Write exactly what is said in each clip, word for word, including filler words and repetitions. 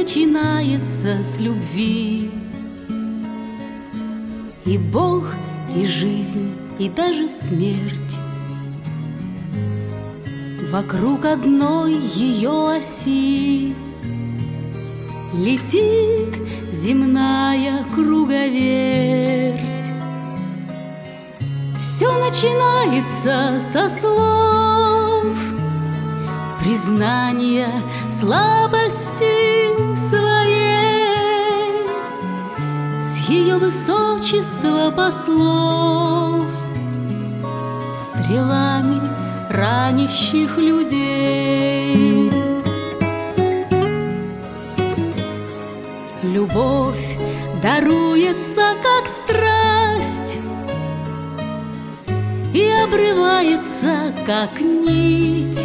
начинается с любви. И Бог, и жизнь, и даже смерть вокруг одной ее оси летит земная круговерть. Все начинается со слов признания слабости своей, с ее высочества послов, стрелами ранящих людей. Любовь даруется, как страсть, и обрывается, как нить.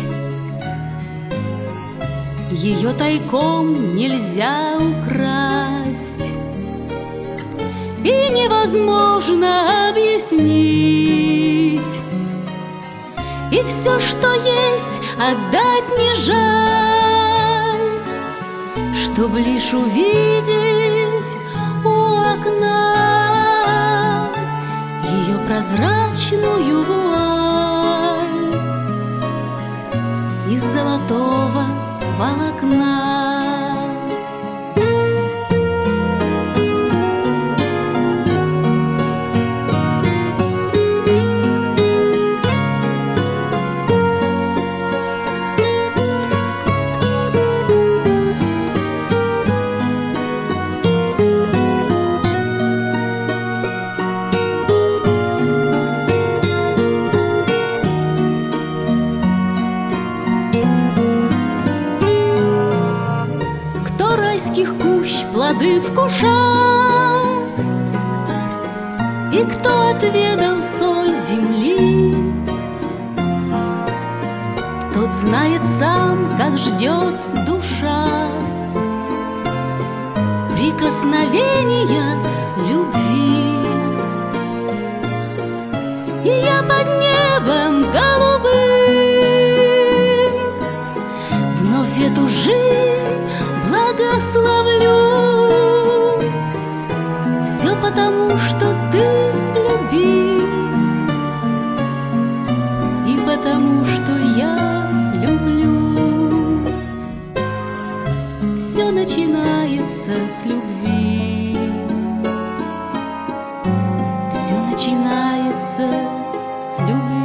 Ее тайком нельзя украсть, и невозможно объяснить. И все, что есть, отдать не жаль, чтоб лишь увидеть у окна ее прозрачную вуаль из золотого волокна. Кущ плоды вкушал, и кто отведал соль земли, тот знает сам, как ждет душа прикосновения любви. И я под небом голубым вновь эту жизнь благословлю. Все потому, что ты любим, и потому, что я люблю. Все начинается с любви. Все начинается с любви.